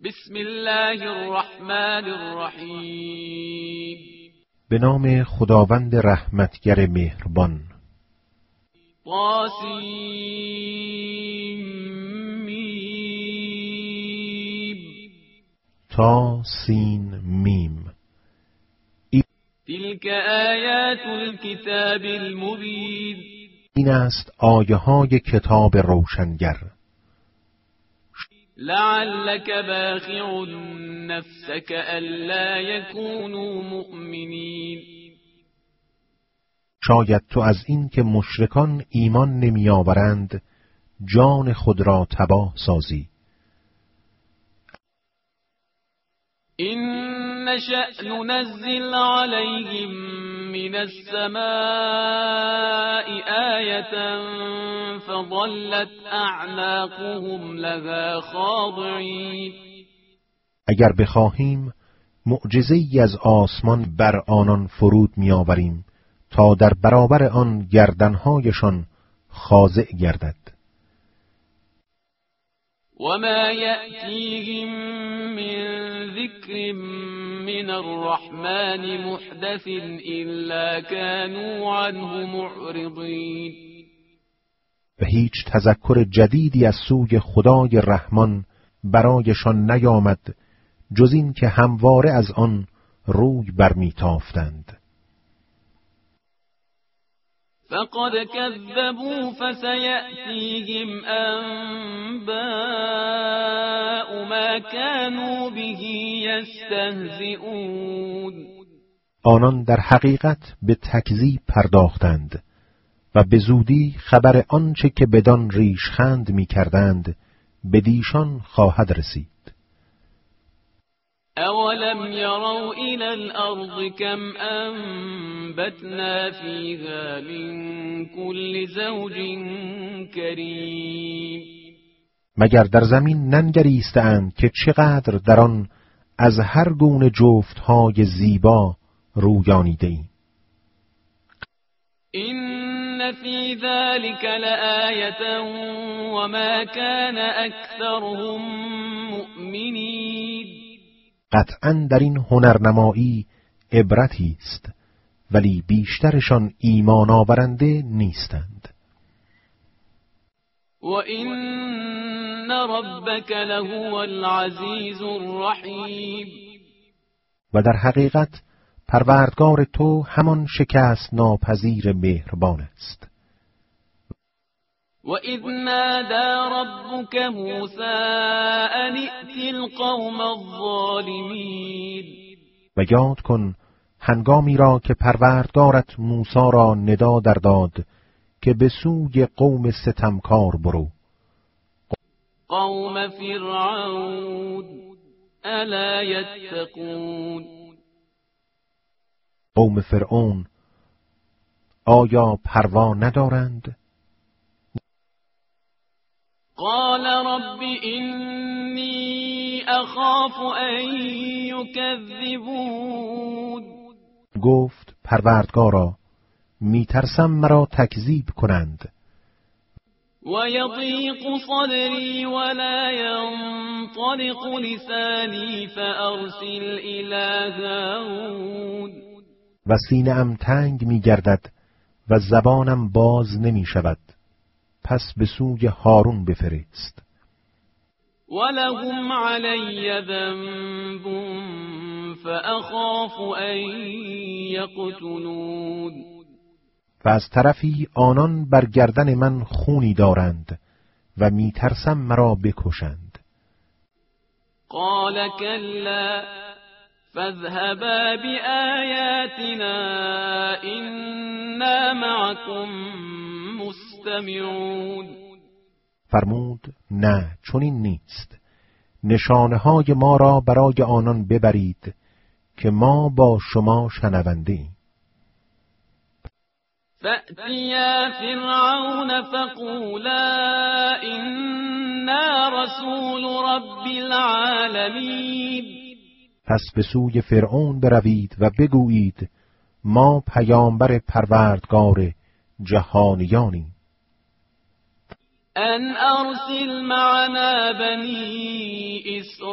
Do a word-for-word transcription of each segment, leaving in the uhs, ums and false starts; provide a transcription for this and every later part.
بسم الله الرحمن الرحیم. به نام خداوند رحمتگر مهربان. طاسیم تا سین میم. تلك آیات الكتاب المبین. این است آیه های کتاب روشنگر. لعلك باخع نفسك الا يكونوا مؤمنین. شاید تو از این که مشرکان ایمان نمی آورند جان خود را تباه سازی. إن نشأ ننزل عليهم من السماء آية فظلت أعناقهم لها خاضعين. اگر بخواهیم معجزه‌ای از آسمان بر آنان فرود می‌آوریم تا در برابر آن گردن‌هایشان خاضع گردد. وما يأتيهم من ذكر من الرحمن محدث إلا كانوا عنه معرضين. و هیچ تذکر جدیدی از سوی خدای رحمان برایشان نیامد جز این که همواره از آن روی برمیتافتند. فقد كذبوا فسيأتيهم أنباء ما كانوا به يستهزئون. آنان در حقیقت به تکذیب پرداختند و به زودی خبر آنچه که بدان ریشخند می کردند به دیشان خواهد رسید. اولم يروا الى الارض كم انبتنا فيها من كل زوج كريم. مگر در زمین ننگریستند که چقدر در آن از هر گونه جفتهای زیبا رویانیده ایم. إن في ذلك لآية وما كان أكثرهم مؤمنين. قطعاً در این هنرنمایی عبرتی است ولی بیشترشان ایمان آورنده نیستند. وَإِنَّ رَبَّكَ لَهُوَ الْعَزِيزُ الرَّحِيمُ. و در حقیقت پروردگار تو همان شکست ناپذیر مهربان است. وَإِذْ نَادَى رَبُّكَ مُوسَىٰ أَنِ ائْتِ الْقَوْمَ الظَّالِمِينَ. و یاد کن هنگامی را که پروردگارت موسی را ندا در داد که به سوی قوم ستمکار برو. قوم فرعون الا یتقون. قوم فرعون آیا پروا ندارند؟ قال رب انی اخاف ان یکذبون. گفت پروردگارا میترسم مرا تکذیب کنند. وَيَضِيقُ صَدْرِي وَلَا يَنطَلِقُ لِسَانِي فَأَرْسِلْ إِلَىٰ هَارُونَ. و سینه‌ام تنگ می‌گردد و زبانم باز نمی‌شود، پس به سوی هارون بفرست. وَلَهُمْ عَلَيَّ ذَنبٌ فَأَخَافُ أَن يَقْتُلُونِ. و از طرفی آنان بر گردن من خونی دارند و میترسم مرا بکشند. قال كلا فاذهبا بآياتنا إنا معكم مستمعون. فرمود نه چنین نیست، نشانه های ما را برای آنان ببرید که ما با شما شنونده ایم. فأتیا فرعون فقولا إنا رسول رب العالمین. پس به سوی فرعون بروید و بگویید ما پیامبر پروردگار جهانیانیم. ان ارسل معنا بنی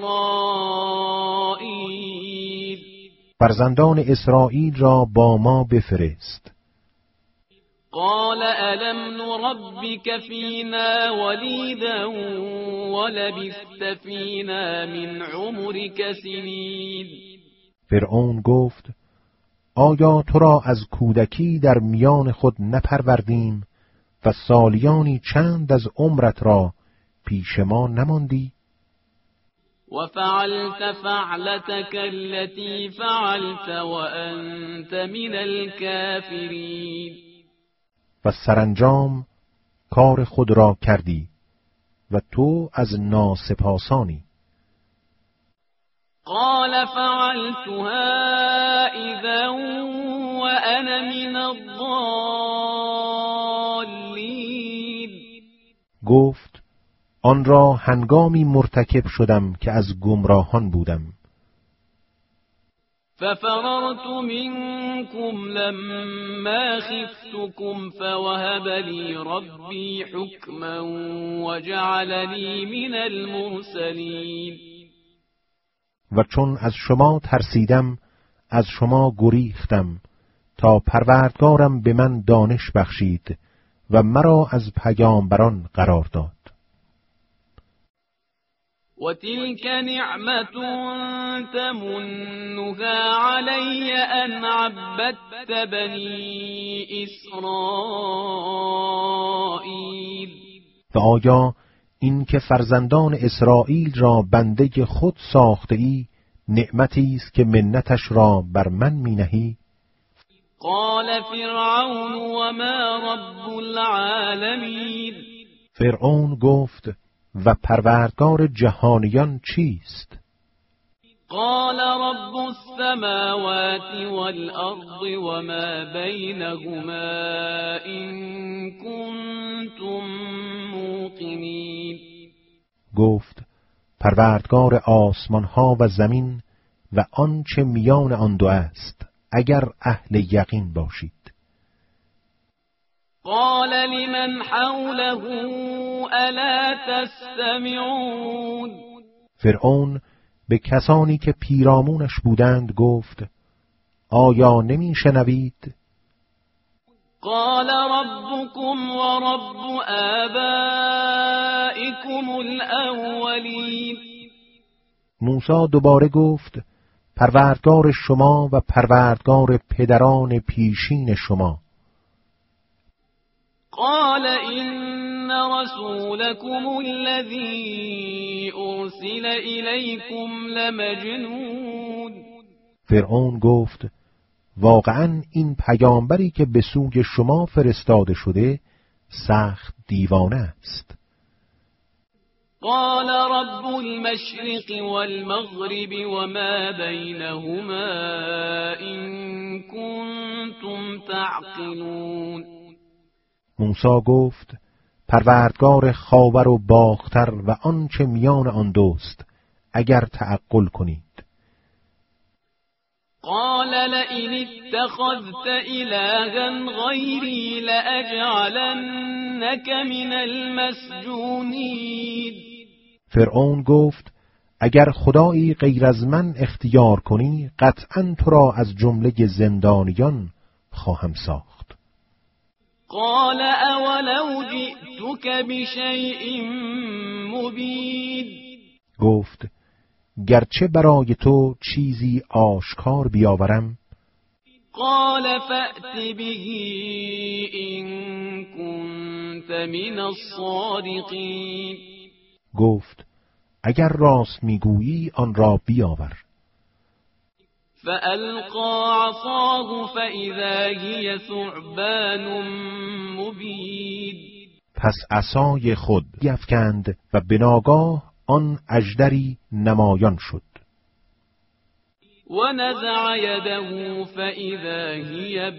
اسرائیل. فرزندان اسرائیل را با ما بفرست. قال الم نربك فینا ولیدا ولبثت فینا من عمرك سنین. فرعون گفت آیا تو را از کودکی در میان خود نپروردیم و سالیانی چند از عمرت را پیش ما نماندی؟ و فعلت فعلتك التي فعلت وانت من الكافرین. و سرانجام کار خود را کردی و تو از ناسپاسانی. قال فعلتها اذا وانا من الضالین. گفت آن را هنگامی مرتکب شدم که از گمراهان بودم. ففررت منكم لما خفتكم فوهب لي ربي حكما وجعلني من المرسلين. و چون از شما ترسیدم از شما گریختم تا پروردگارم به من دانش بخشید و مرا از پیامبران قرار داد. وتلك نعمة تمنها علي أن عبدت بني إسرائيل. و آیا این که فرزندان اسرائیل را بنده خود ساخته ای نعمتی است که منتش را بر من می نهی؟ قال فرعون وما رب العالمین. فرعون گفت و پروردگار جهانیان چیست؟ قال رب السماوات والأرض وما بينهما إن كنتم موقنين. گفت پروردگار آسمان ها و زمین و آنچه میان آن دو است اگر اهل یقین باشید. قال لمن حوله الا تستمعون. فرعون به کسانی که پیرامونش بودند گفت آیا نمی شنوید؟ قال ربكم ورب آبائكم الاولین. موسی دوباره گفت پروردگار شما و پروردگار پدران پیشین شما. قال إن رسولكم الذي أرسل إليكم لمجنون. فرعون گفت واقعا این پیامبری که به سوی شما فرستاده شده سخت دیوانه است. قال رب المشرق والمغرب وما بينهما إن كنتم تعقلون. موسی گفت پروردگار خاور و باختر و آنچه میان آن دوست اگر تعقل کنید. قال لئن اتخذت إلها غيري لأجعلنك من المسجونين. فرعون گفت اگر خدایی غیر از من اختیار کنی قطعاً تو را از جمله زندانیان خواهم ساخت. قال اولو جئتك بشیء مبین. گفت گرچه برای تو چیزی آشکار بیاورم. قال فأت به این كنت من الصادقین. گفت اگر راست میگویی آن را بیاور. فألقى عصاه فإذا هي ثعبان مبین. پس عصای خود بیفکند و به ناگاه آن اژدری نمایان شد. و نزع یده فإذا هي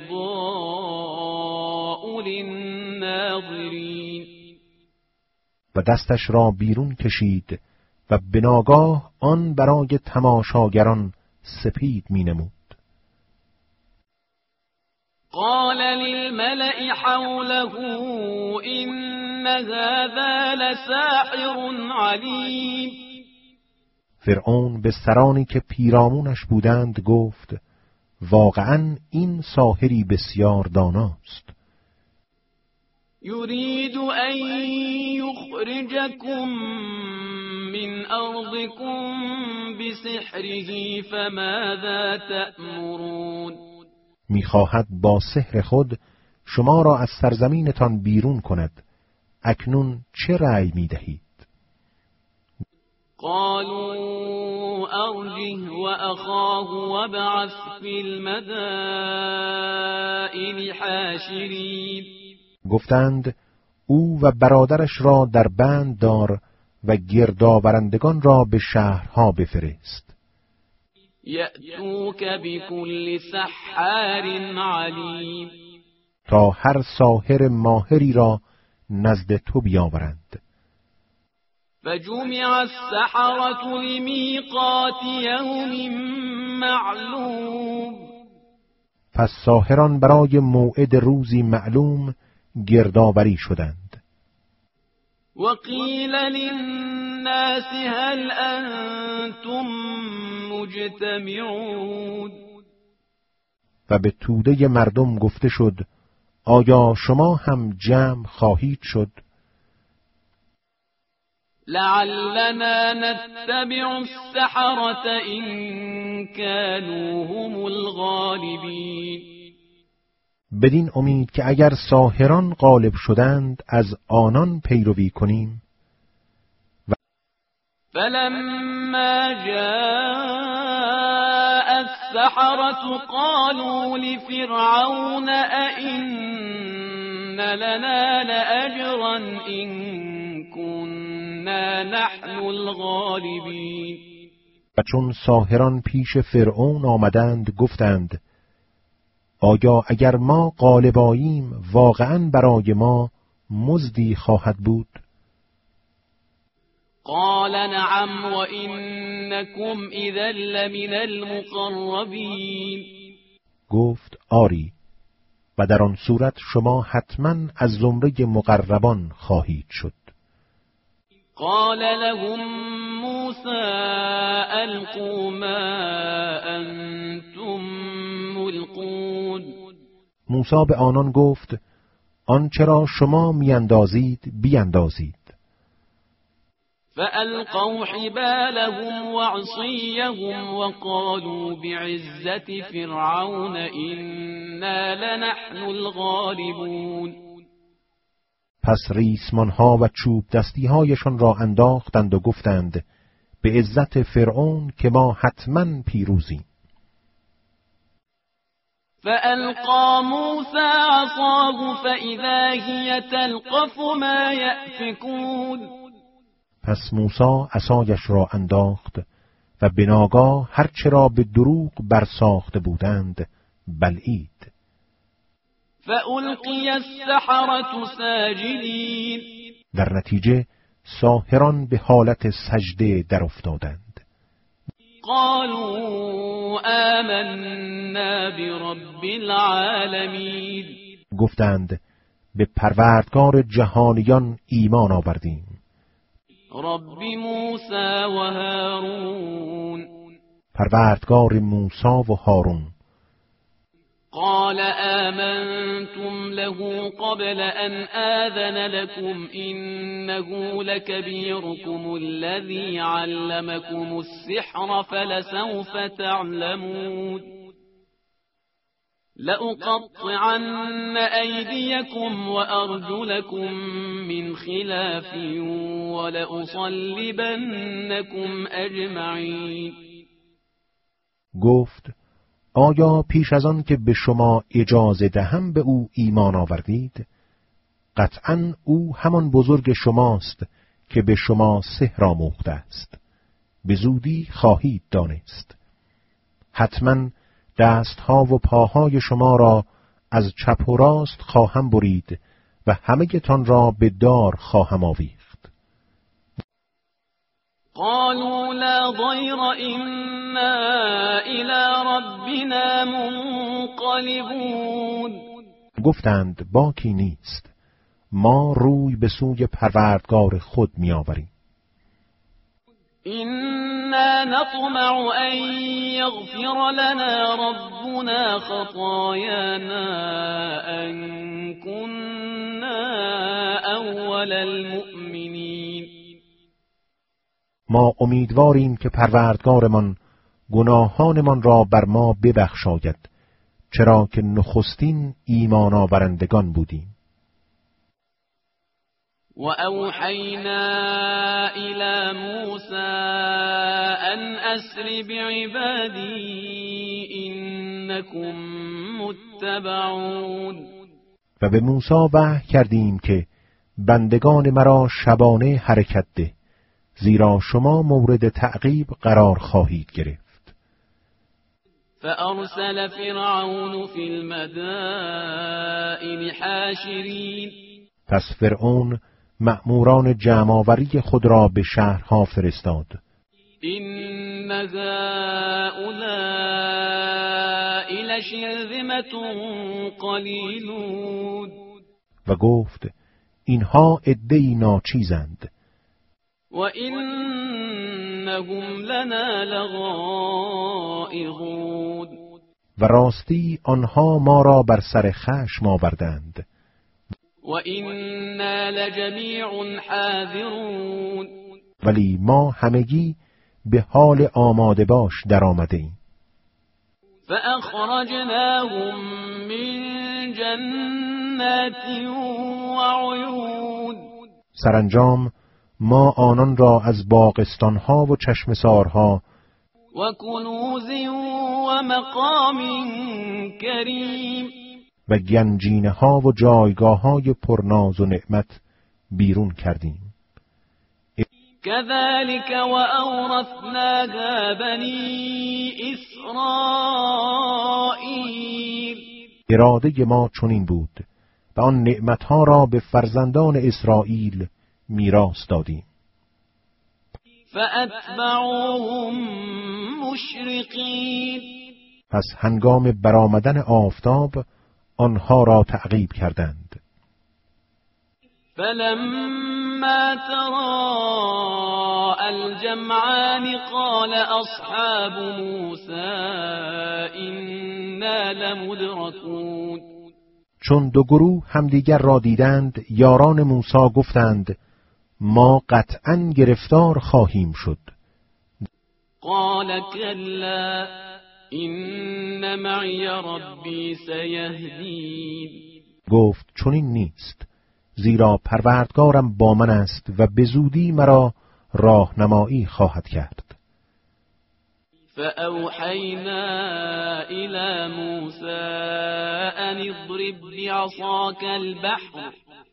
بیضاء للناظرین. و دستش را بیرون کشید و به ناگاه آن برای تماشاگران سپید می نمود. قال للملأ حوله إن هذا لساحر علیم. فرعون به سرانی که پیرامونش بودند گفت واقعاً این ساحری بسیار داناست. یرید ان یخرجکم من ارضکم بسحره فماذا تأمرون. میخواهد با سحر خود شما را از سرزمینتان بیرون کند. اکنون چه رأی میدهید؟ قالوا ارجه واخاه وابعث فی المدائن حاشرین. گفتند او و برادرش را در بند دار و گردآورندگان را به شهرها بفرست. یأتوک بكل سحار علیم. تا هر ساحر ماهری را نزد تو بیاورند. فجمع السحرة لمیقات یوم معلوم. پس ساحران برای موعد روزی معلوم گردآوری شدند. وقیل للناس هل انتم مجتمعون. و به توده مردم گفته شد آیا شما هم جمع خواهید شد؟ لعلنا نتبع السحرة إن كانوا هم الغالبین. بدین امید که اگر ساحران غالب شدند از آنان پیروی کنیم. و فلما جاء السحرة قالوا لفرعون أئن لنا لأجرا إن كنا نحن الغالبین. و چون ساحران پیش فرعون آمدند گفتند آیا اگر ما غالب آییم واقعاً برای ما مزدی خواهد بود؟ قال نعم وإنكم إذا لمن المقربین. گفت آری و در آن صورت شما حتماً از زمره مقربان خواهید شد. قال لهم موسى القوا ما انتم ملقون. موسی به آنان گفت آنچه را شما میاندازید بیاندازید. فألقوا حبالهم وعصيهم وقالوا بعزة فرعون إنا لنحن الغالبون. پس ریسمانها و چوب دستیهایشان را انداختند و گفتند به عزت فرعون که ما حتماً پیروزیم. فألقى موسى عصاه فإذا هي تلقف ما يأفكون. پس موسی عصایش را انداخت و به ناگاه هر چه را به دروغ برساخته بودند بلعید. فألقي السحرة ساجدین. در نتیجه ساحران به حالت سجده در افتادند. قالوا آمنا برب العالمین. گفتند به پروردگار جهانیان ایمان آوردیم. رب موسی و هارون. پروردگار موسی و هارون. قال آمنتم له قبل أن آذن لكم إنه لكبيركم الذي علمكم السحر فلسوف تعلمون لأقطعن أيديكم وأرجلكم من خلاف ولأصلبنكم أجمعين. گفت آیا پیش از آن که به شما اجازه دهم به او ایمان آوردید؟ قطعاً او همان بزرگ شماست که به شما سحر آموخته است. به زودی خواهید دانست. حتماً دستها و پاهای شما را از چپ و راست خواهم برید و همگیتان را به دار خواهم آویخت. قالوا لا ضير إنا إلى ربنا منقلبون. گفتند باکی نیست، ما روی به سوی پروردگار خود می آوریم. إنا نطمع أن يغفر لنا ربنا خطايانا أن كنا أول المؤمنين. ما امیدواریم که پروردگارمان گناهانمان را بر ما ببخشاید، چرا که نخستین ایمان آورندگان بودیم. وأوحينا إلى موسى أن أسر بعبادي إنكم متبعون. و به موسی وحی کردیم که بندگان مرا شبانه حرکت ده، زیرا شما مورد تعقیب قرار خواهید گرفت. فأرسل فرعون في المدائن حاشرين. پس فرعون مأموران جمع‌آوری خود را به شهرها فرستاد. إن هؤلاء لشرذمة قلیلون. و گفت اینها عده‌ای ناچیزند. و انهم لنا لغائظون. و راستی آنها ما را بر سر خشم آوردند. و اینا لجمیع حاذرون. ولی ما همگی به حال آماده باش در آمده ایم. فأخرجناهم من جنات و عیون. سرانجام ما آنان را از باغستانها و چشمسارها و کنوز و مقام کریم و گنجینه ها و جایگاه های پرناز و نعمت بیرون کردیم. كذلك وأورثناها بني إسرائيل. اراده ما چنین بود و آن نعمتها را به فرزندان اسرائیل میراث دادیم. فأتبعوهم مشرقین. پس هنگام برآمدن آفتاب آنها را تعقیب کردند. فلما تراءى الجمعان قال أصحاب موسى إنا لمدركون. چون دو گروه همدیگر را دیدند، یاران موسی گفتند ما قطعاً گرفتار خواهیم شد. قال كلا إن معي ربي سيهدين. گفت چنین نیست، زیرا پروردگارم با من است و به زودی مرا راهنمایی خواهد کرد. فأوحينا إلى موسى أن اضرب بعصاك البحر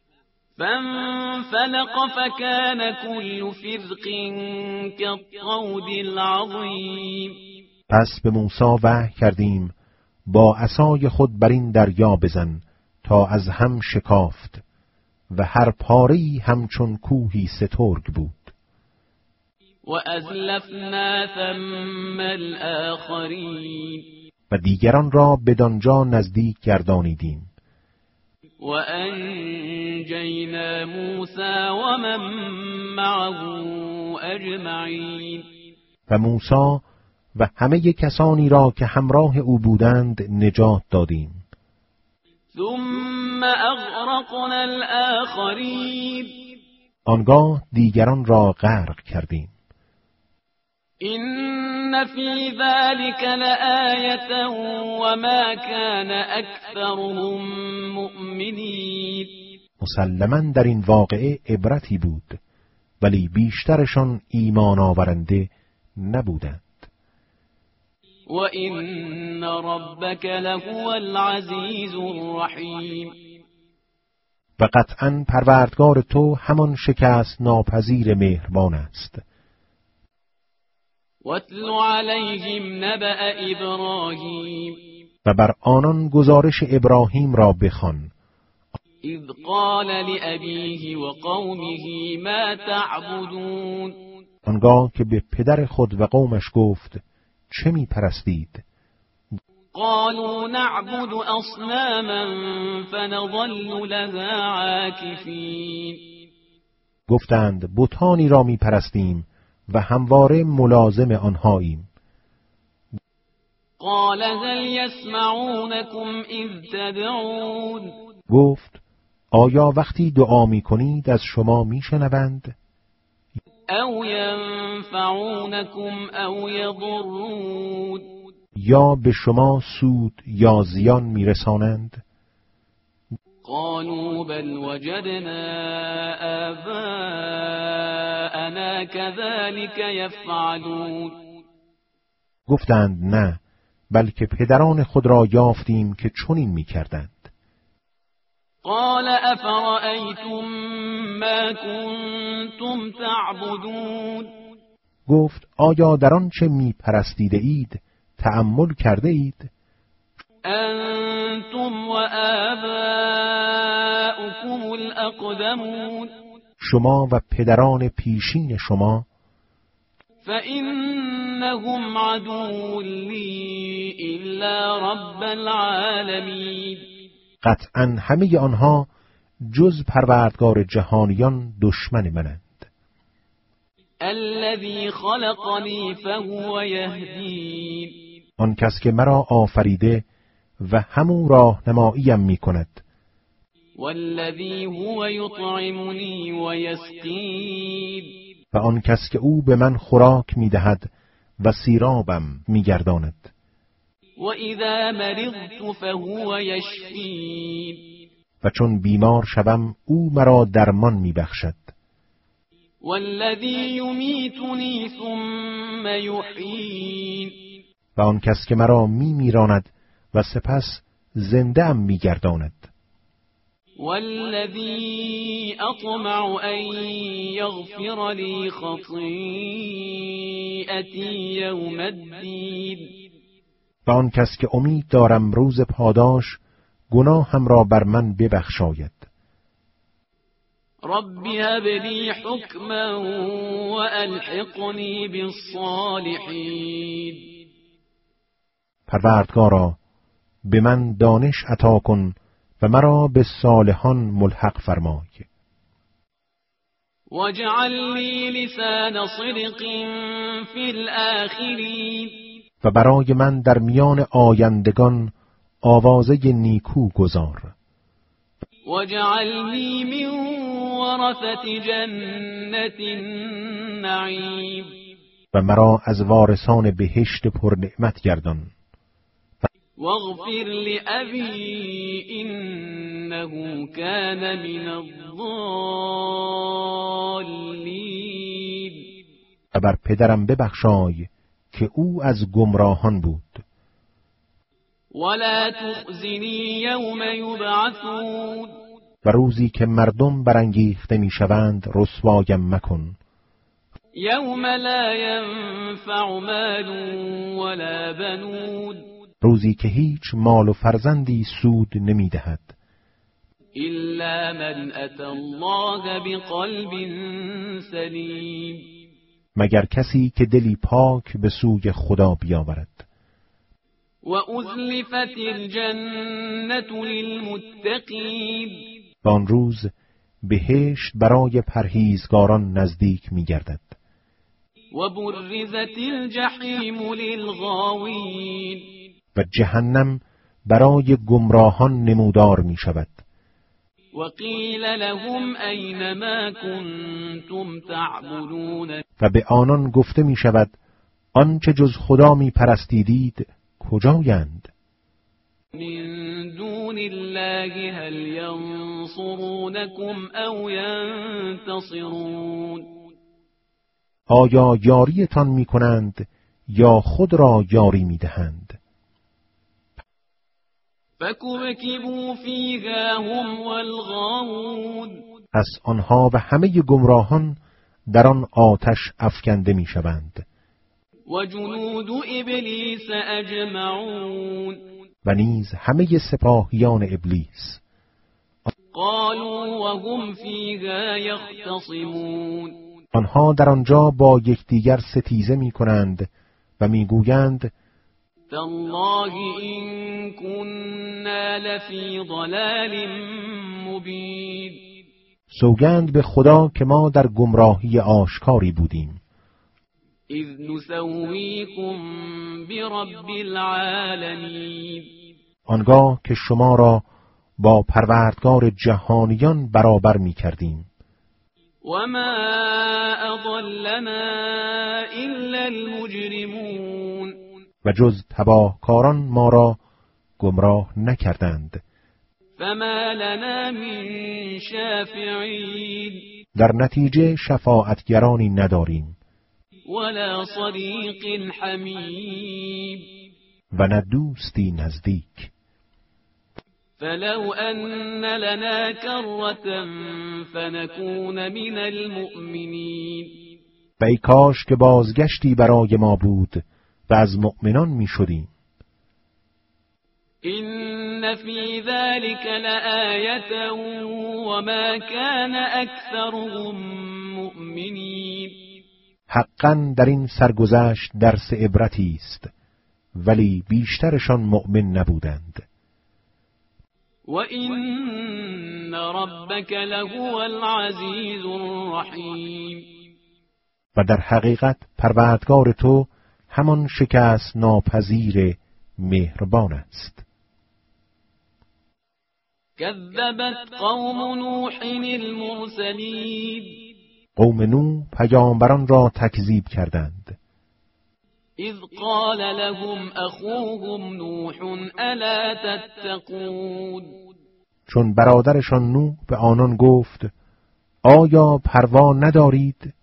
فانفلق فكان كل فرق كالطود العظيم. پس به موسی وحی کردیم با عصای خود بر این دریا بزن تا از هم شکافت و هر پاره‌ای همچون کوهی سترگ بود. و ازلفنا ثم الآخرین. و دیگران را بدانجا نزدیک گردانیدیم. و انجینا موسی و من معه اجمعین. و موسی و همه کسانی را که همراه او بودند نجات دادیم. ثم اغرقنا الآخرین. آنگاه دیگران را غرق کردیم. إن في ذلك لآية وما كان أكثرهم مؤمنين. مسلماً در این واقعه عبرتی بود، ولی بیشترشان ایمان آورنده نبودند. وإن ربك لهو العزيز الرحيم. و قطعاً پروردگار تو همان شکست ناپذیر مهربان است. واتل علیهم نبأ ابراهیم. و بر آنان گزارش ابراهیم را بخوان. اذ قال لأبیه و قومه ما تعبدون. آنگاه که به پدر خود و قومش گفت چه می پرستید؟ قالوا نعبد اصناما فنظل لها عاکفین. گفتند بتانی را می پرستیم و همواره ملازم آنهاییم. قال هل يسمعونكم اذ تدعون. گفت آیا وقتی دعا می کنید از شما می شنوند؟ او ینفعونكم او یضرون. یا به شما سود یا زیان می رسانند؟ قالوا بل وجدنا آباءنا كذلك يفعلون. گفتند نه، بلکه پدران خود را یافتیم که چنین می کردند. قال افرأيتم ما كنتم تعبدون. گفت آیا در آنچه می پرستیده اید تأمل کرده اید؟ انتم و آباؤكم الاقدمون. شما و پدران پیشین شما. فإنهم عدو لی الا رب العالمین. قطعاً همه آنها جز پروردگار جهانیان دشمن منند. الذی خلقنی فهو یهدین. آن کس که مرا آفریده و همون راهنماییم می کند. والذی هو یطعمنی و یسقین. و آن کس که او به من خوراک می دهد و سیرابم می گرداند. و اذا مرضت فهو یشفین. و چون بیمار شوم او مرا درمان می بخشد. والذی یمیتنی ثم یحیین. و آن کس که مرا می میراند و سپس زنده ام می گرداند. والذی اطمع ان یغفر لی خطیئتی یوم الدین. و آن کس که امید دارم روز پاداش گناهم را بر من ببخشاید. رب هب لی حکما و الحقنی بالصالحین. پروردگارا به من دانش عطا کن و مرا به صالحان ملحق فرمای. واجعل لی لسان صدق فی الآخرین. و برای من در میان آیندگان آوازه نیکو گذار. واجعلنی من ورثة جنة النعیم. و مرا از وارثان بهشت پرنعمت گردان. واغفر لأبی انه كان من الضالین. و بر پدرم ببخشای که او از گمراهان بود. ولا تخزنی یوم یبعثون. و روزی که مردم برانگیخته میشوند رسوایم مکن. یوم لا ینفع مال ولا بنون. روزی که هیچ مال و فرزندی سود نمیدهد. الا من اتى الله بقلب سلیم. مگر کسی که دلی پاک به سوی خدا بیاورد. و ازلفت الجنة للمتقین. و آن روز بهشت برای پرهیزگاران نزدیک می‌گردد. و برزت الجحیم للغاوین. و جهنم برای گمراهان نمودار می‌شود. و قیل لهم این ما کنتم تعبدون. و به آنان گفته می‌شود آنچه جز خدا می‌پرستیدید کجایند؟ من دون الله هل ینصرونکم او ینتصرون. آیا یاریتان می‌کنند یا خود را یاری می‌دهند؟ فکبکبوا فیها هم والغاوون. پس آنها و همه گمراهان در آن آتش افکنده می‌شوند. و جنود ابلیس اجمعون. و نیز همه سپاهیان ابلیس. قالوا وهم فیها یختصمون. آنها در آنجا با یکدیگر ستیزه می‌کنند و می‌گویند تالله إن كنا لفی ضلال مبین. سوگند به خدا که ما در گمراهی آشکاری بودیم. اذ نسویکم برب العالمین. آنگاه که شما را با پروردگار جهانیان برابر می کردیم. و ما اضلنا الا المجرمون. و جز تباهکاران ما را گمراه نکردند. فما لنا من شافعین. در نتیجه شفاعتگرانی نداریم. ولا صدیق حمیم. و نه دوستی نزدیک. فلو ان لنا کرة فنكون من المؤمنین. و ای کاش که بازگشتی برای ما بود و از مؤمنان می شدیم. این فی ذلک لآیة وما کان اکثرهم مؤمنین. حقاً در این سرگذشت درس عبرتی است، ولی بیشترشان مؤمن نبودند. و این ربک لهو العزیز الرحیم. و در حقیقت پروردگار تو همان شکست ناپذیر مهربان است. کذبت قوم نوح المرسلین. قوم نوح پیامبران را تکذیب کردند. اذ قال لهم اخوهم نوح الا تتقون. چون برادرشان نوح به آنان گفت آیا پروا ندارید؟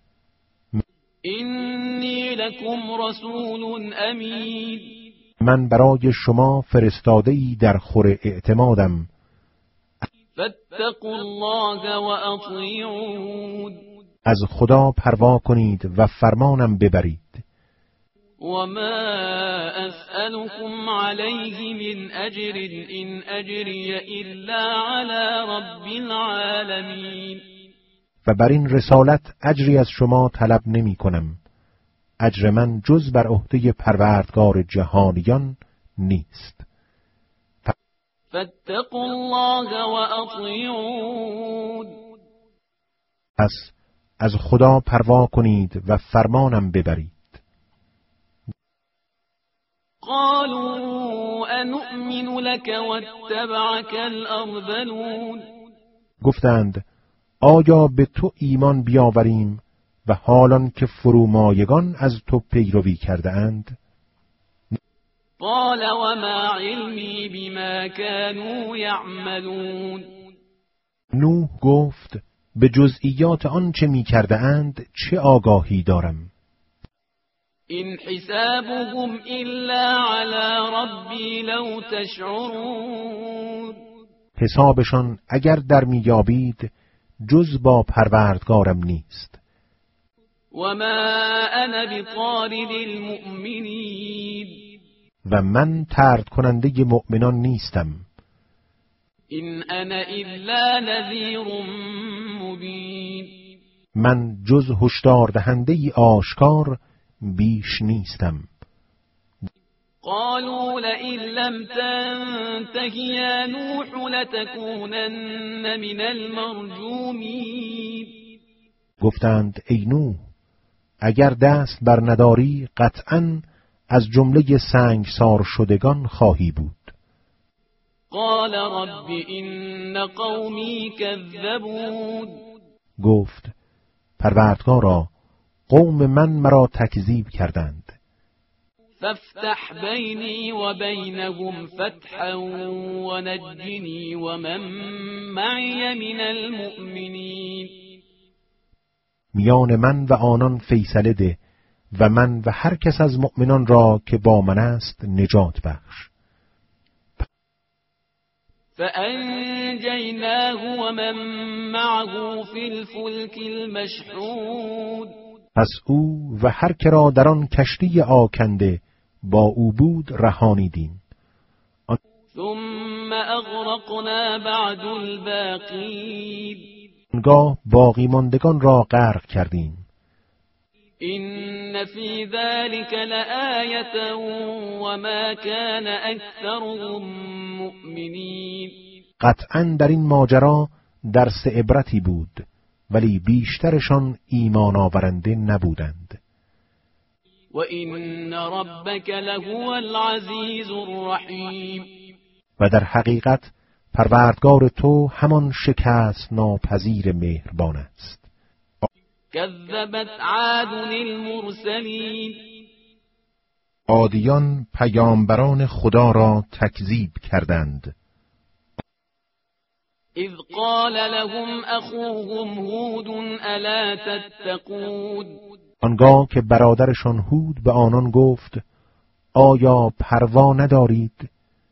اینی لکم رسول امین. من برای شما فرستاده‌ای در خور اعتمادم. فاتقوا الله و اطیعون. از خدا پروا کنید و فرمانم ببرید. و ما اسألكم علیه من اجر ان اجری الا علی رب العالمین. و بر این رسالت اجری از شما طلب نمی کنم. اجر من جز بر عهده پروردگار جهانیان نیست. فاتقوا الله و اطیعون. پس از خدا پروا کنید و فرمانم ببرید. قالوا انؤمن لك واتبعك الارذلون. گفتند آیا به تو ایمان بیاوریم و حالان که فرومایگان از تو پیروی کرده اند؟ قال وما علمی بما كانوا يعملون. نوح گفت به جزئیات آن چه می کرده اند چه آگاهی دارم. این حسابهم الا علی ربی لو تشعرون. حسابشان اگر در میابید جز با پروردگارم نیست. و ما انا بطارد المؤمنین. و من طرد کننده مؤمنان نیستم. این انا الا نذیر مبین. من جز هشدار دهنده ای آشکار بیش نیستم. قالوا لئن لم تنته یا نوح لتكونن من المرجومین. گفتند ای نوح اگر دست بر نداری قطعاً از جمله سنگسار شدگان خواهی بود. قال رب این قومی کذبون. گفت پروردگارا قوم من مرا تکذیب کردند. فافتح بینی و بینهم فتحا و نجنی و من معی من المؤمنین. میان من و آنان فیصله ده و من و هر کس از مؤمنان را که با من است نجات بخش. فانجیناه و من معه فی الفلک المشحون. پس او و هر که را در آن کشتی آکنده با او بود رهانیدیم. ثم اغرقنا بعد الباقین. آنگاه باقی ماندگان را غرق کردیم. این إن في ذلك لآية وما كان أكثرهم مؤمنین. قطعاً در این ماجرا درس عبرتی بود، ولی بیشترشان ایمان آورنده نبودند. و این ربک لهو العزیز الرحیم. و در حقیقت پروردگار تو همان شکست ناپذیر مهربان است. کذبت عاد المرسلین. عادیان پیامبران خدا را تکذیب کردند. اذ قال لهم اخوهم هود الا تتقون. آنگاه که برادرشان هود به آنان گفت آیا پروا ندارید؟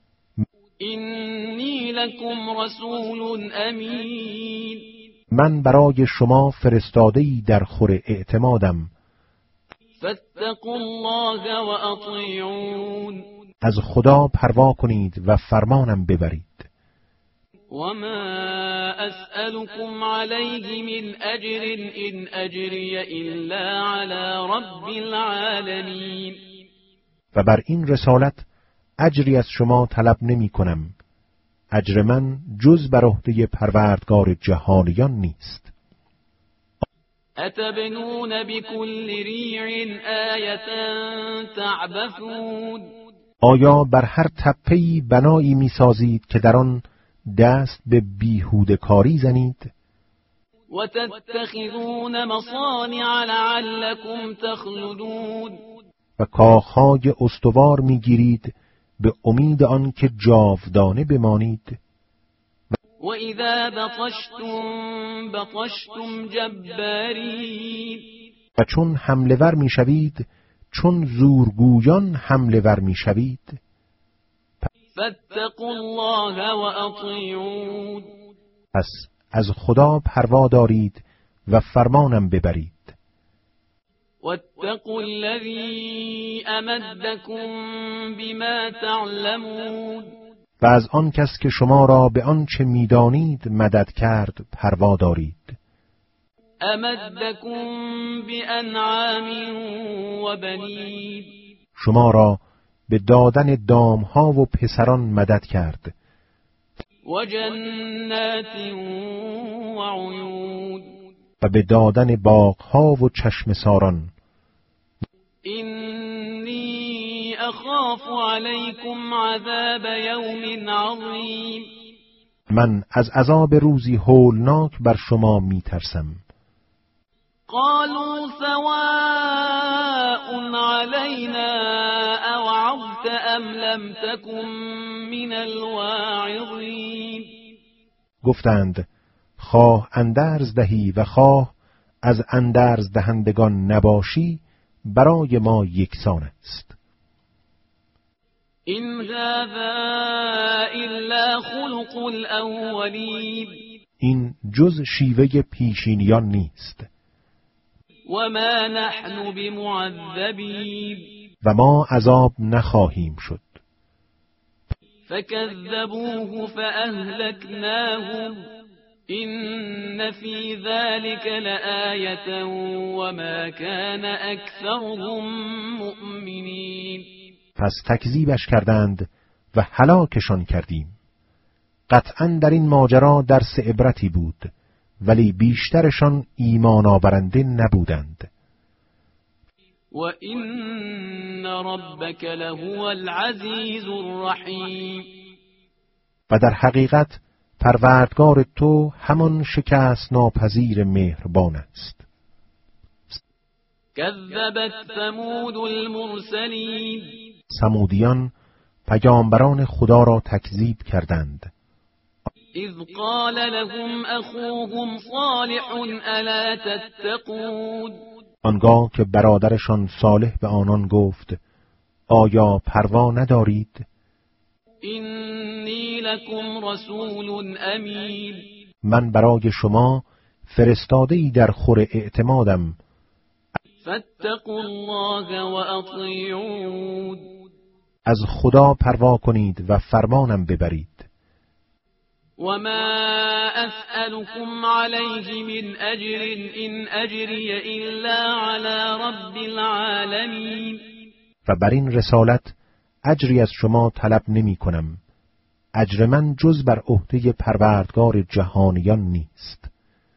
اینی لکم رسول امین. من برای شما فرستاده‌ای در خور اعتمادم. فاتقوا الله و اطیعون. از خدا پروا کنید و فرمانم ببرید. وما أسألكم عليه من أجر إن أجري إلا على رب العالمين. و بر این رسالت اجری از شما طلب نمی کنم. اجر من جز بر عهده پروردگار جهانیان نیست. أتبنون بكل ريع آية تعبثون. آیا بر هر تپه‌ای بنایی می سازید که در آن دست به بیهوده کاری زنید؟ و تتخذون مصانع لعلكم تخلدون. و کاخهای استوار میگیرید به امید آن که جاودانه بمانید. و اذا بطشتم بطشتم جبارین. و چون حمله ور میشوید چون زورگویان حمله ور میشوید. فاتقوا الله و اطیعون. پس از خدا پروا دارید و فرمانم ببرید. واتقوا الذی امدکم بما تعلمون. و از آن کس که شما را به آنچه میدانید مدد کرد پروا دارید. امدکم بانعام و بنین. شما را به دادن دامها و پسران مدد کرد. و جنات و عیون. و به دادن باغها و چشم ساران. اینی اخاف علیکم عذاب یوم عظیم. من از عذاب روزی هولناک بر شما میترسم. قالوا سواء علينا أوعظت أم لم تكن من الواعظين. گفتند خواه اندرز دهی و خواه از اندرز دهندگان نباشی برای ما یکسان است. این هذا الا خلق الاولین. این جز شیوه پیشینیان نیست. و ما نحن بمعذبین. و ما عذاب نخواهیم شد. فكذبوه فأهلكناهم. إن في ذلك لآية وما كان أكثرهم مؤمنين. پس تکذیبش کردند و هلاکشان کردیم. قطعاً در این ماجرا درس عبرتی بود، ولی بیشترشان ایمان آورنده نبودند. و این ربک لهو العزیز الرحیم. و در حقیقت پروردگار تو همان شکست ناپذیر مهربان است. کذبت ثمود المرسلین. ثمودیان پیامبران خدا را تکذیب کردند. اذ قال لهم اخوهم صالح الا تتقون. آنگاه که برادرشان صالح به آنان گفت آیا پروا ندارید؟ اینی لکم رسول امین. من برای شما فرستاده‌ای در خور اعتمادم. فاتقوا الله و اطیعون. از خدا پروا کنید و فرمانم ببرید. وما أسألكم عليه من أجر إن أجري إلا على رب العالمين. و بر این رسالت اجری از شما طلب نمی کنم. اجر من جز بر عهده پروردگار جهانیان نیست.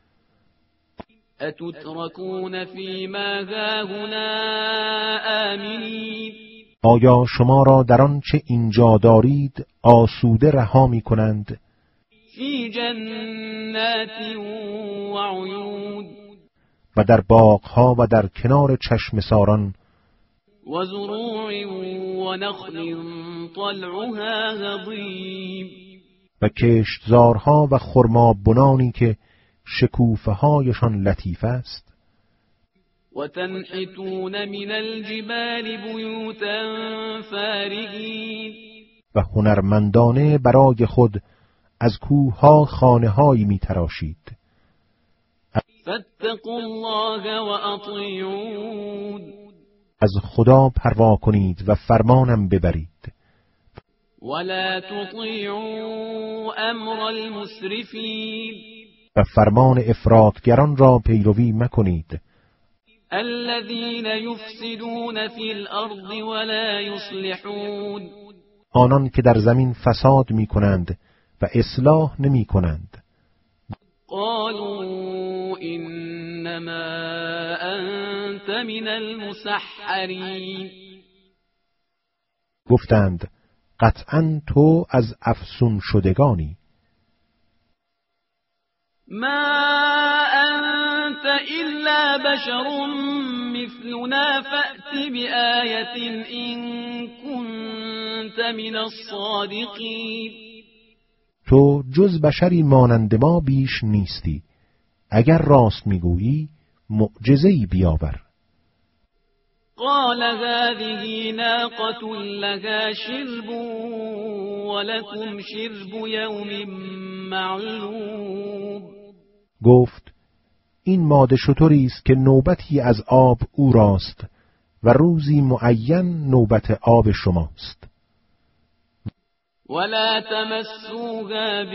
اتتركون فیما هاهنا آمنین. آیا شما را در آنچه اینجا دارید آسوده رها می کنند؟ فی جنات و عیون. و در باغها و در کنار چشم ساران و زروع و نخل طلعها هضیم. و کشتزارها و خرما بنانی که شکوفه هایشان لطیف است. و تنحتون من الجبال بیوتا فارغین. و هنرمندانه برای خود از کوه‌ها خانه‌هایی می‌تراشید. فاتقوا الله و اطیعون. از خدا پروا کنید و فرمانم ببرید. ولا تطیعوا امر المسرفین. و فرمان افراطگران را پیروی مکنید. الذين يفسدون في الارض ولا يصلحون. آنان که در زمین فساد می‌کنند و اصلاح نمی‌کنند. قالوا انما انت من المسحرین. گفتند قطعاً تو از افسون شدگانی. ما انت الا بشر مثلنا فأت بآیة ان كنت من الصادقین. تو جز بشری مانند ما بیش نیستی. اگر راست میگویی معجزه‌ای بیاور. قال هذه ناقة لها شرب ولكم شرب یوم معلوم. گفت این ماده شتری است که نوبتی از آب او راست و روزی معین نوبت آب شماست. ولا تمسوها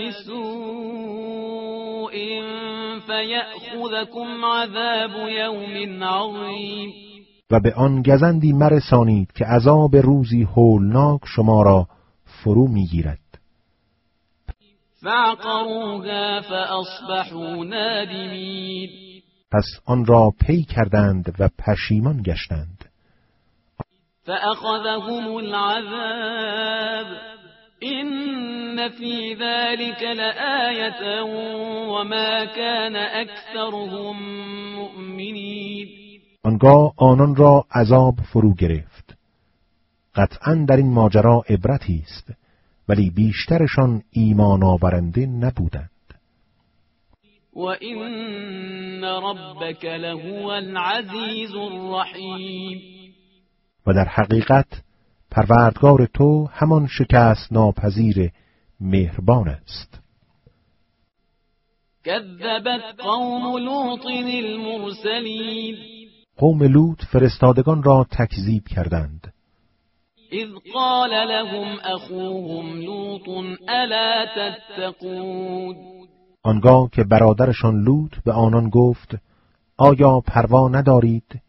بسوء فيأخذكم عذاب یوم عظیم. و به آن گزندی مرسانید که عذاب روزی هولناک شما را فرو میگیرد. فعقروها فاصبحوا نادمین. پس آن را پی کردند و پشیمان گشتند. فأخذهم العذاب إن في ذلك لآية وما كان أكثرهم مؤمنين. آنگاه آنان را عذاب فرو گرفت. قطعاً در این ماجرا عبرتی است، ولی بیشترشان ایمان آورنده نبودند. وَإِنَّ رَبَّكَ لَهُوَ الْعَزِيزُ الرَّحِيمُ. و در حقیقت پروردگار تو همان شکست ناپذیر مهربان است. كذبت قوم لوط المرسلین. قوم لوط فرستادگان را تکذیب کردند. اذ قال لهم اخوهم لوط الا تتقون. آنگاه که برادرشان لوط به آنان گفت آیا پروا ندارید؟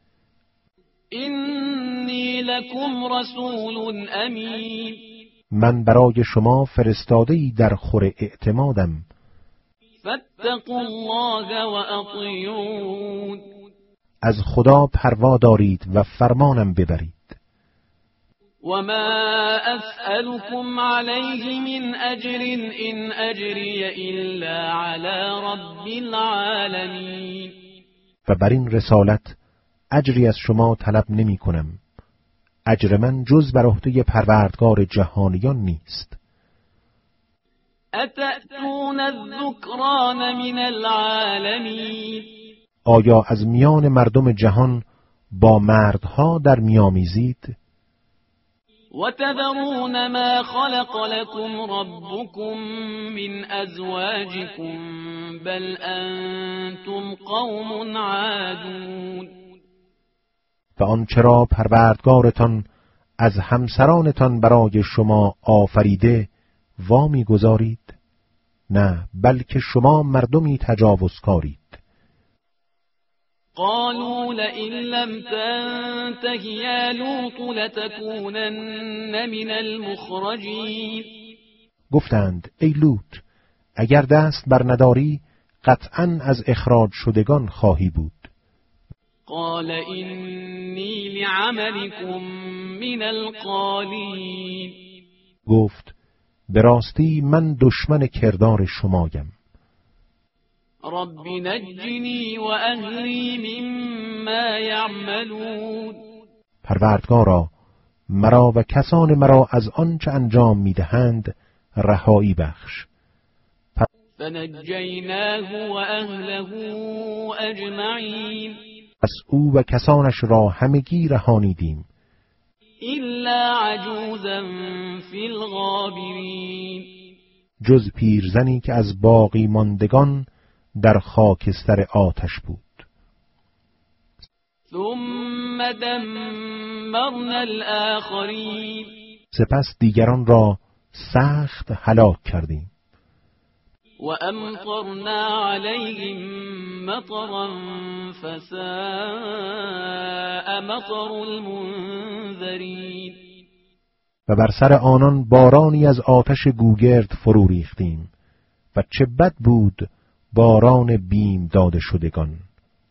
اینی لکم رسول امین. من برای شما فرستاده‌ای در خور اعتمادم. فاتقوا الله و اطیعون. از خدا پروا دارید و فرمانم ببرید. وما اسألكم عليه من اجر ان اجري الا على رب العالمین. و بر این رسالت اجری از شما طلب نمی کنم. اجر من جز بر عهده پروردگار جهانیان نیست. اتأتون الذکران من العالمین. آیا از میان مردم جهان با مردها در میامیزید؟ وتذرون ما خلق لكم ربكم من ازواجكم بل انتم قوم عادون. و آنچه را پروردگارتان از همسرانتان برای شما آفریده وامی گذارید؟ نه، بلکه شما مردمی تجاوزکارید. قالوا لئن لم تنته یا لوط لتكونن من المخرجین. گفتند ای لوط، اگر دست بر نداری قطعاً از اخراج شدگان خواهی بود. قال اینی لعملکم من القالین. گفت به راستی من دشمن کردار شمایم. رب نجنی و اهلی مما یعملون. پروردگارا، مرا و کسان مرا از آنچه انجام میدهند رهایی بخش. فنجیناه و اهله اجمعین. پس او و کسانش را همگی رهانیدیم الا عجوزا فی الغابرین. جز پیرزنی که از باقی ماندگان در خاکستر آتش بود. ثم دمرنا الآخرین. سپس دیگران را سخت هلاک کردیم. و امطرنا علیهم مطرا فساء مطر المنذرین. و بر سر آنان بارانی از آتش گوگرد فرو ریختیم و چه بد بود باران بیم داده شدگان.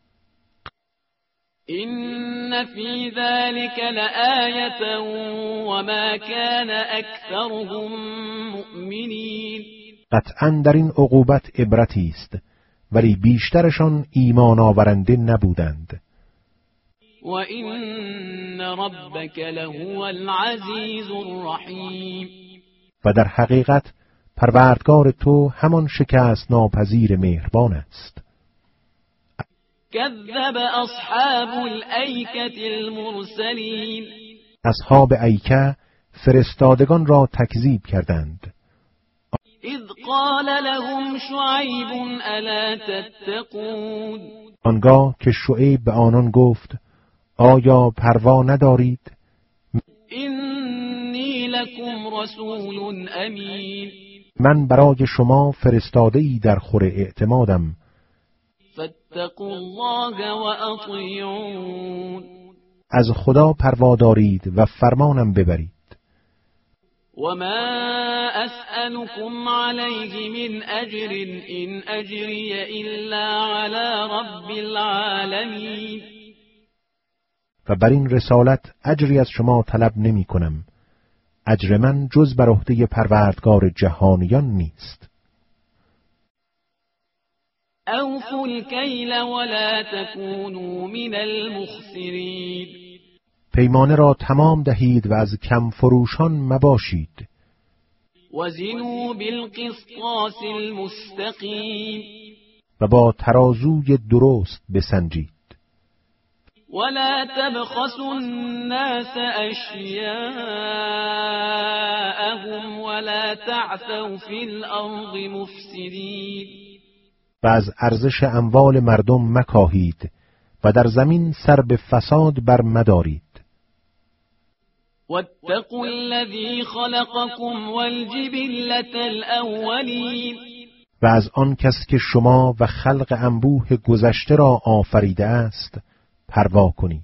این فی ذلک لآیة و ما کان اکثرهم مؤمنین. قطعاً در این عقوبت عبرتی است، ولی بیشترشان ایمان آورنده نبودند. و این ربک لهو العزیز الرحیم. و در حقیقت پروردگار تو همان شکست ناپذیر مهربان است. کذب اصحاب الایکة المرسلین. اصحاب ایکه فرستادگان را تکذیب کردند. اذ قال لهم شعیب الا تتقون. آنگاه که شعیب به آنان گفت آیا پروا ندارید؟ اینی لکم رسول امین. من برای شما فرستاده‌ای در خور اعتمادم. فاتقوا الله و اطیعون. از خدا پروا دارید و فرمانم ببرید. و ما اسألكم علیه من اجر ان اجری الا علی رب العالمین. و بر این رسالت اجری از شما طلب نمی کنم. اجر من جز بر عهده پروردگار جهانیان نیست. اوفوا الکیل ولا تکونوا من المخسرین. پیمانه را تمام دهید و از کم فروشان مباشید. وزنوا بالقسطاس المستقیم. و با ترازوی درست بسنجید. ولا تبخسوا الناس اشیاءهم ولا تعثوا فی الارض مفسدین. و از ارزش اموال مردم مکاهید و در زمین سر به فساد بر مدارید. واتقوا الذی خلقکم والجبلة الاولین. و از آن کس که شما و خلق انبوه گذشته را آفریده است پروا کنید.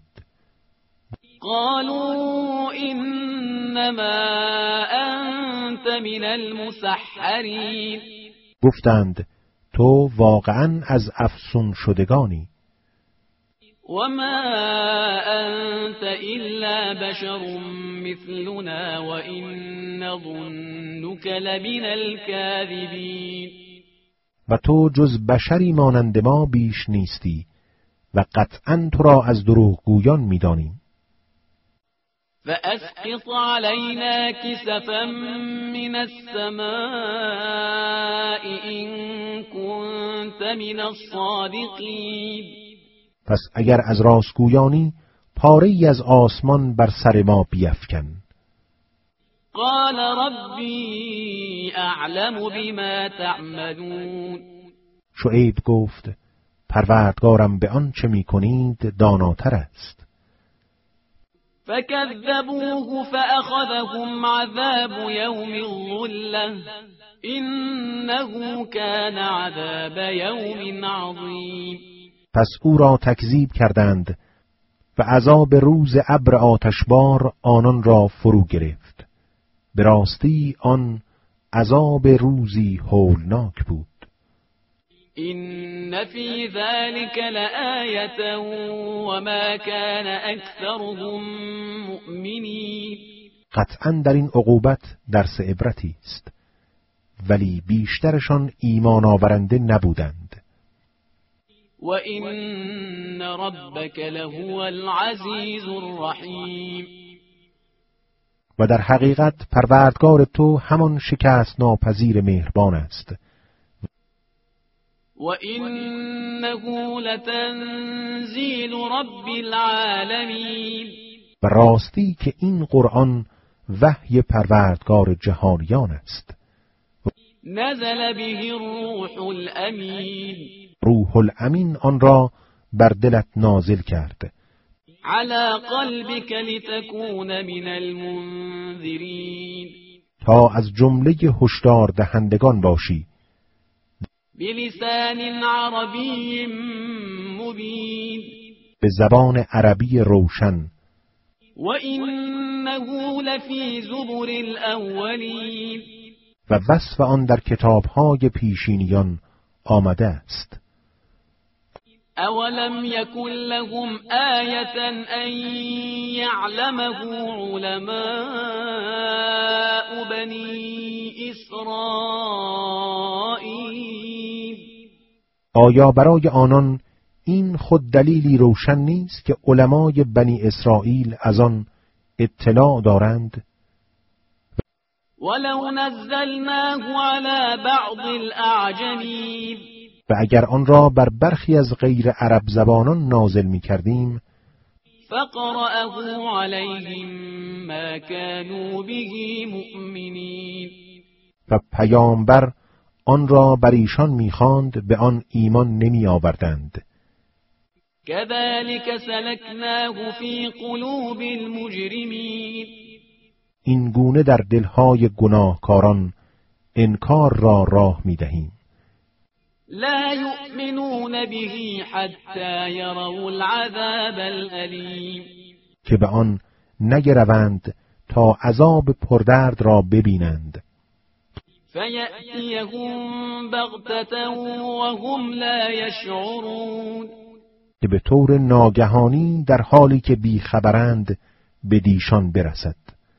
قالوا انما انت من المسحرین. گفتند تو واقعا از افسون شدگانی. وما انت الا بشر مثلنا وان نظنك لمن الكاذبین. و تو جز بشری مانند ما بیش نیستی و قطعاً تو را از دروغگویان می‌دانیم. فأسقط علينا كسفا من السماء إن كنت من الصادقين. پس اگر از راستگویانی پاره‌ای از آسمان بر سر ما بیفکن. قال ربي اعلم بما تعملون. شعیب گفت پروردگارم به آنچه می‌کنید داناتر است. فكذبوه فأخذهم عذاب يوم الظلة إنه كان عذاب يوم عظیم. پس او را تکذیب کردند و عذاب روز ابر آتشبار آنان را فرو گرفت. به راستی آن عذاب روزی هولناک بود. إن في ذلك لآية وما كان أكثرهم مؤمنين. قطعاً در این عقوبت درس عبرتی است، ولی بیشترشان ایمان آورنده نبودند. وَإِنَّ رَبَّكَ لَهُوَ الْعَزِيزُ الرَّحِيمُ. و در حقیقت پروردگار تو همان شکست ناپذیر مهربان است. وَإِنَّهُ لَتَنزِيلُ رَبِّ الْعَالَمِينَ. و راستی که این قرآن وحی پروردگار جهانیان است. نزل به الروح الامین. روح الامین آن را بر دلت نازل کرد. على قلبك لتكون من المنذرین. تا از جمله هشدار دهندگان باشی. بلسان عربی مبین. به زبان عربی روشن. وَإِنَّهُ لَفِي زُبُرِ الْأَوَّلِينَ. و وصف آن در کتاب‌های پیشینیان آمده است. اولم یکن لهم آیة ان یعلمه علماء بنی اسرائیل. آیا برای آنان این خود دلیلی روشن نیست که علمای بنی اسرائیل از آن اطلاع دارند؟ ولو نزلناه على بعض الاعجمین. و اگر آن را بر برخی از غیر عرب زبانان نازل می کردیم، فقرأه علیهم ما كانوا به مؤمنین. و پیامبر آن را بر ایشان می‌خواند، به آن ایمان نمی آوردند. كذلك سلكناه في قلوب المجرمین. این گونه در دلهای گناهکاران انکار را راه می‌دهیم. لا يؤمنون به حتى يروا العذاب الألیم. که به آن نگروند تا عذاب پردرد را ببینند. فیأتیهم بغتة وهم لا یشعرون. که به طور ناگهانی در حالی که بیخبرند به دیشان برسد.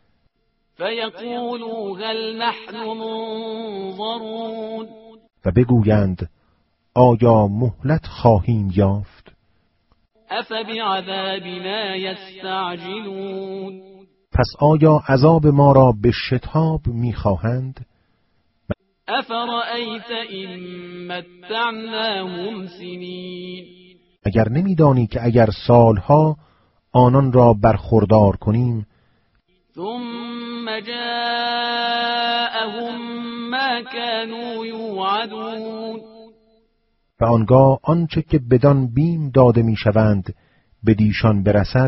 فیقولوا هل نحن منظرون. و بگویند آیا مهلت خواهیم یافت؟ افبعذابنا یستعجلون. پس آیا عذاب ما را به شتاب می‌خواهند؟ افرأیت ان متعناهم سنین. اگر نمی‌دانی که اگر سالها آنان را برخوردار کنیم، ثم جاءهم ما كانوا یوعدون. و آنگاه آنچه که بدان بیم داده میشوند به دیشان برسد،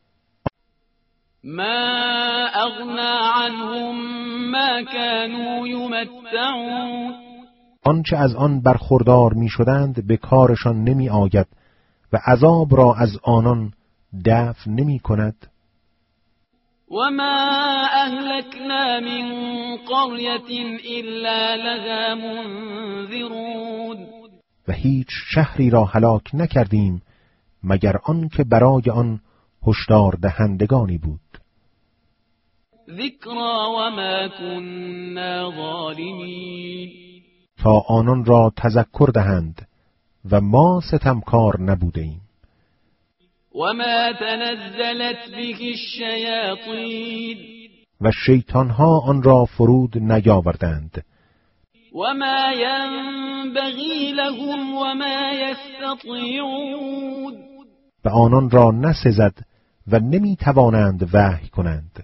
ما اغنا عنهم ما كانوا یمتعون. آنچه از آن برخوردار میشدند به کارشان نمی آید و عذاب را از آنان دفع نمی کند. وما اهلكنا من قرية الا لها منذرون. و هیچ شهری را هلاک نکردیم مگر آن که برای آن هشدار دهندگانی بود. ذکرا وما كنا ظالمین. تا آنان را تذکر دهند و ما ستمکار نبوده ایم. وما تنزلت به الشیاطین. و شیطانها آن را فرود نیاوردند. وما ينبغي لهم وما يستطيعون. و آنان را نسزد و نمی توانند وحی کنند.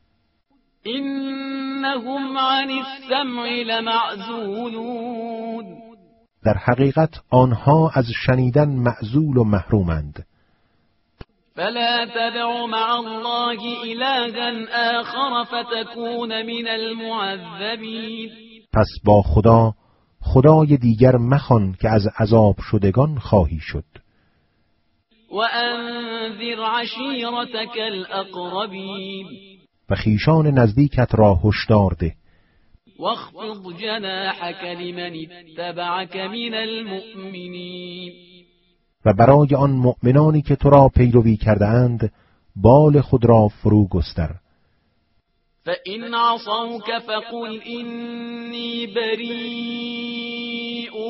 انهم عن السمع لمعزولون. در حقیقت آنها از شنیدن معزول و محرومند. فلا تدع مع الله إلها آخر فتكون من المعذبين. پس با خدا خدای دیگر مخوان که از عذاب شدگان خواهی شد. وأنذر عشيرتك الأقربين و خیشان نزدیکت را هشدار ده. واخفض جناحك لمن اتبعك من المؤمنين و برای آن مؤمنانی که تو را پیروی کرده اند بال خود را فرو گستر. فإن عصوك فقل إني بريء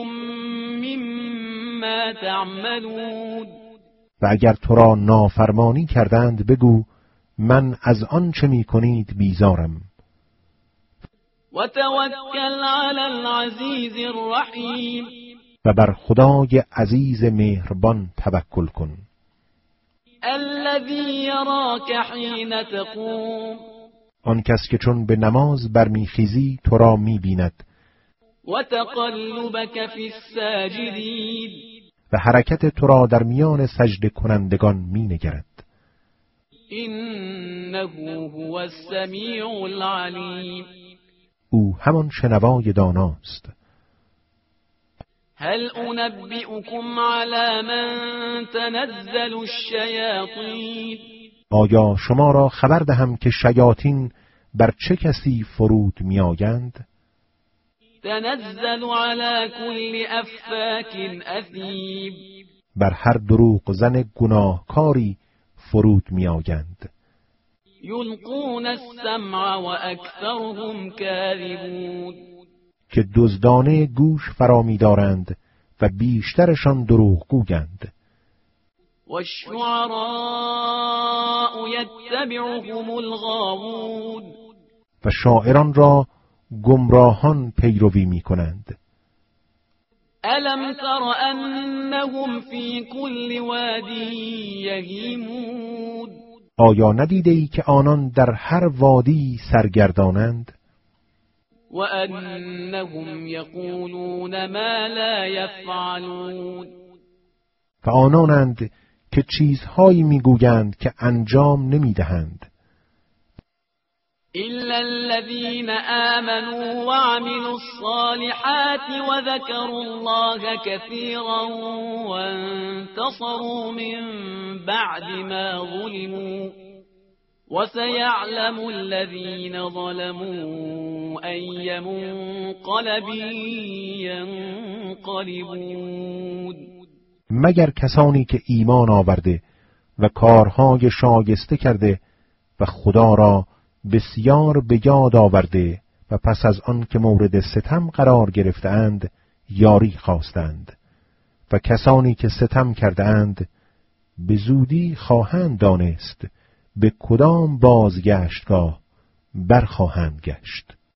مما تعملون و اگر تو را نافرمانی کردند بگو من از آن چه می کنید بیزارم. و توکل علی العزیز الرحیم و بر خدای عزیز مهربان توکل کن. الذی یراک حین تقوم آن کس که چون به نماز برمیخیزی تو را می‌بیند. و تقلبک فی الساجدین و حرکت تو را در میان سجده کنندگان مینگرد. انه هو السمیع العلیم او همان شنوای داناست. هل انبئکم علی من تنزل الشیاطین آیا شما را خبر دهم که شیاطین بر چه کسی فرود میآیند؟ تنزل على كل افاک اثیم بر هر دروغ زن گناهکاری فرود میآیند. یلقون السمع و اکثرهم کاذبون که دزدانه گوش فرا می‌دارند و بیشترشان دروغگویند. والشعراء یتبعهم الغاوون و شاعران را گمراهان پیروی می‌کنند. الم تر انهم فی كل وادی یهیمون آیا ندیده ای که آنان در هر وادی سرگردانند؟ و انهم یقولون ما لا یفعلون و آنانند که چیزهایی میگویند که انجام نمیدهند. إلا الذين آمنوا وعملوا الصالحات وذكروا الله كثيرا وانتصروا من بعد ما ظلموا وسيعلم الذين ظلموا أي منقلب ينقلبون مگر کسانی که ایمان آورده و کارهای شایسته کرده و خدا را بسیار به یاد آورده و پس از آن که مورد ستم قرار گرفتند یاری خواستند و کسانی که ستم کردند به زودی خواهند دانست به کدام بازگشتگاه برخواهند گشت.